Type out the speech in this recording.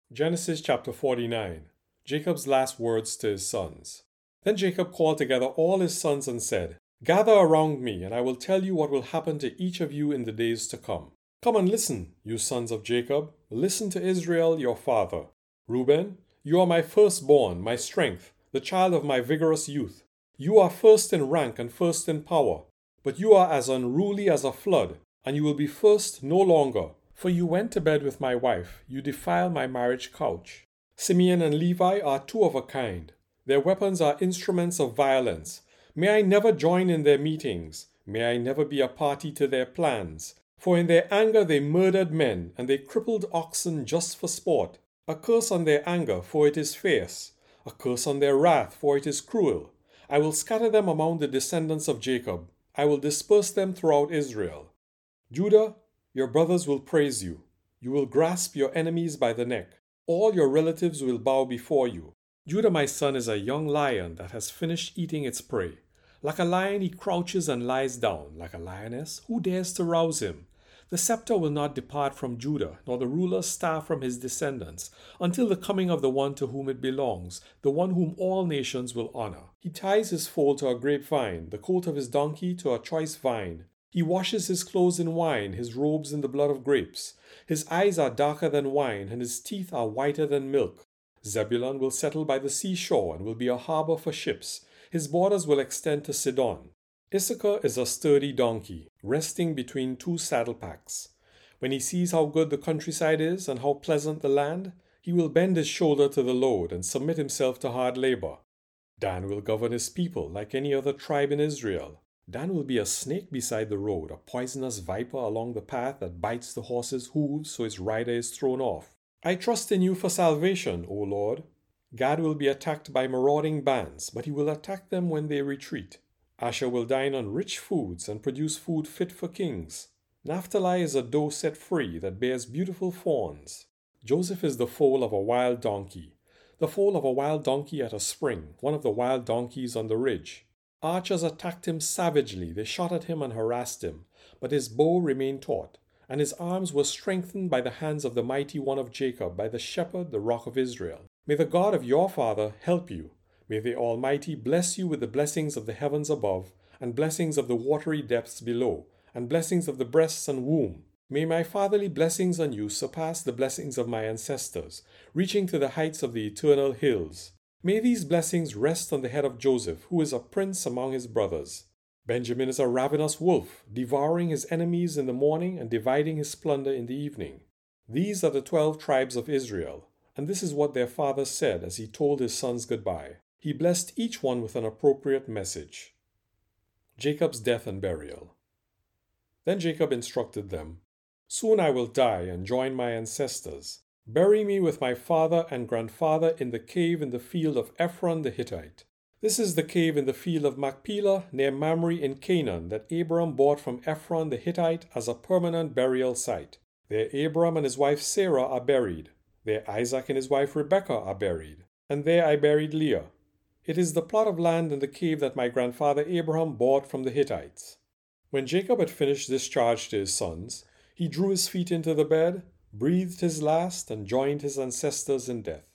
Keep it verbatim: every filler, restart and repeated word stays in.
Genesis chapter forty-nine. Jacob's last words to his sons. Then Jacob called together all his sons and said, "Gather around me, and I will tell you what will happen to each of you in the days to come. Come and listen, you sons of Jacob. Listen to Israel, your father. Reuben, you are my firstborn, my strength, the child of my vigorous youth. You are first in rank and first in power, but you are as unruly as a flood, and you will be first no longer. For you went to bed with my wife, you defiled my marriage couch. Simeon and Levi are two of a kind. Their weapons are instruments of violence. May I never join in their meetings. May I never be a party to their plans. For in their anger they murdered men, and they crippled oxen just for sport. A curse on their anger, for it is fierce. A curse on their wrath, for it is cruel. I will scatter them among the descendants of Jacob. I will disperse them throughout Israel. Judah, your brothers will praise you. You will grasp your enemies by the neck. All your relatives will bow before you. Judah, my son, is a young lion that has finished eating its prey. Like a lion he crouches and lies down. Like a lioness, who dares to rouse him? The scepter will not depart from Judah, nor the ruler's staff from his descendants, until the coming of the one to whom it belongs, the one whom all nations will honor. He ties his foal to a grapevine, the colt of his donkey to a choice vine. He washes his clothes in wine, his robes in the blood of grapes. His eyes are darker than wine, and his teeth are whiter than milk. Zebulun will settle by the seashore and will be a harbor for ships. His borders will extend to Sidon. Issachar is a sturdy donkey, resting between two saddle packs. When he sees how good the countryside is and how pleasant the land, he will bend his shoulder to the load and submit himself to hard labor. Dan will govern his people like any other tribe in Israel. Dan will be a snake beside the road, a poisonous viper along the path that bites the horse's hooves so its rider is thrown off. I trust in you for salvation, O Lord. Gad will be attacked by marauding bands, but he will attack them when they retreat. Asher will dine on rich foods and produce food fit for kings. Naphtali is a doe set free that bears beautiful fawns. Joseph is the foal of a wild donkey, the foal of a wild donkey at a spring, one of the wild donkeys on the ridge. Archers attacked him savagely, they shot at him and harassed him, but his bow remained taut, and his arms were strengthened by the hands of the mighty one of Jacob, by the shepherd, the rock of Israel. May the God of your father help you. May the Almighty bless you with the blessings of the heavens above, and blessings of the watery depths below, and blessings of the breasts and womb. May my fatherly blessings on you surpass the blessings of my ancestors, reaching to the heights of the eternal hills. May these blessings rest on the head of Joseph, who is a prince among his brothers. Benjamin is a ravenous wolf, devouring his enemies in the morning and dividing his plunder in the evening. These are the twelve tribes of Israel, and this is what their father said as he told his sons goodbye. He blessed each one with an appropriate message. Jacob's death and burial. Then Jacob instructed them, "Soon I will die and join my ancestors. Bury me with my father and grandfather in the cave in the field of Ephron the Hittite. This is the cave in the field of Machpelah near Mamre in Canaan that Abram bought from Ephron the Hittite as a permanent burial site. There Abram and his wife Sarah are buried. There Isaac and his wife Rebekah are buried. And there I buried Leah. It is the plot of land in the cave that my grandfather Abraham bought from the Hittites." When Jacob had finished this charge to his sons, he drew his feet into the bed, breathed his last, and joined his ancestors in death.